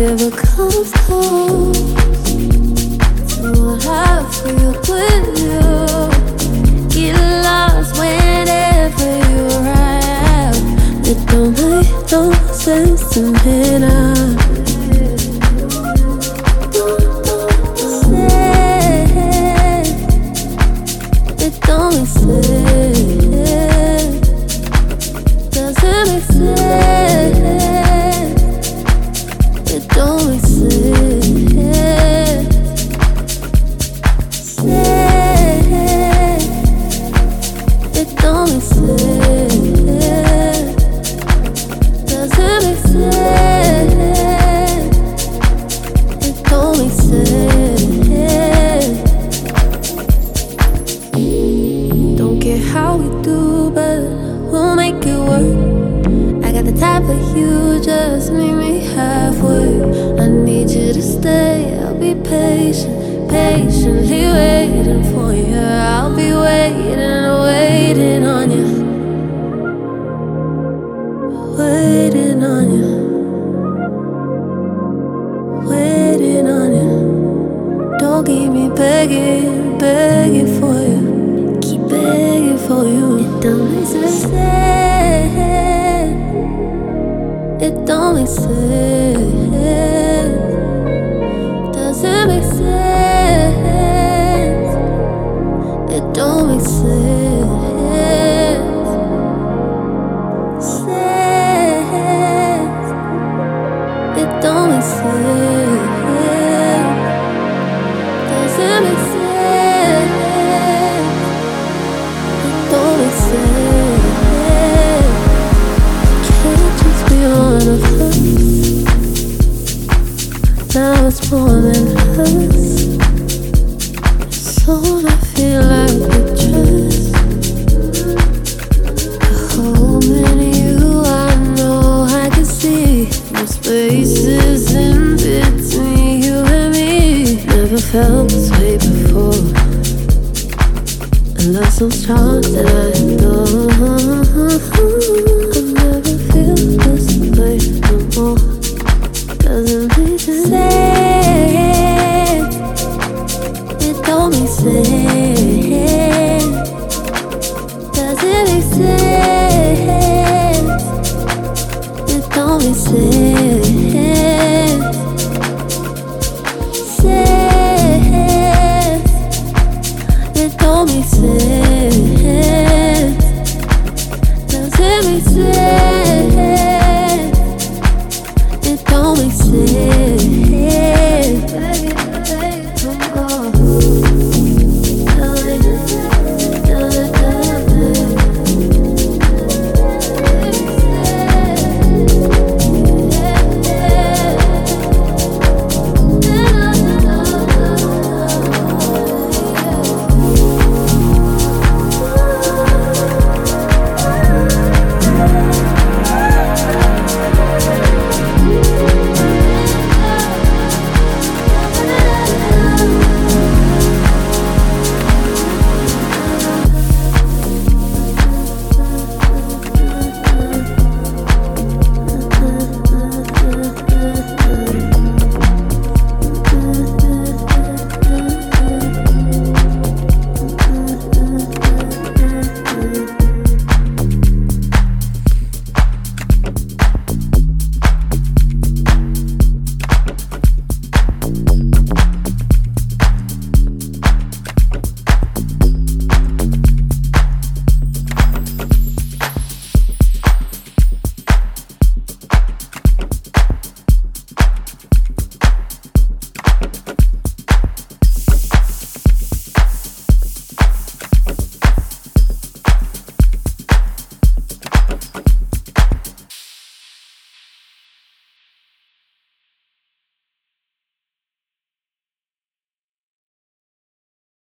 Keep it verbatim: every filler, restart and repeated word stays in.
ever comes close to what I feel with you. Get lost whenever you're out. It don't make no sense to me now. It don't make sense. Doesn't make sense. It don't make sense. It don't make sense. Doesn't make sense. It don't make sense. Don't care how we do, but we'll make it work. I got the type for you, just meet me halfway. I need you to stay, I'll be patient, patiently waiting for you. I'll be waiting, waiting on you, waiting on you, waiting on you. Don't keep me begging, begging for you, keep begging for you. It don't make sense. It don't make sense. Doesn't make sense. It don't make sense. Sense. It don't make sense. Doesn't make sense. It don't make sense. Can't just be one of us. Now it's more than us. So I feel like we just a hole in you. I know I can see no spaces in between you and me. Never felt this way before. And love so strong that I know I'll never feel this way no more. Doesn't make sense. It don't make sense. Doesn't make sense. It don't make sense. Sense. It don't make sense. Doesn't make sense.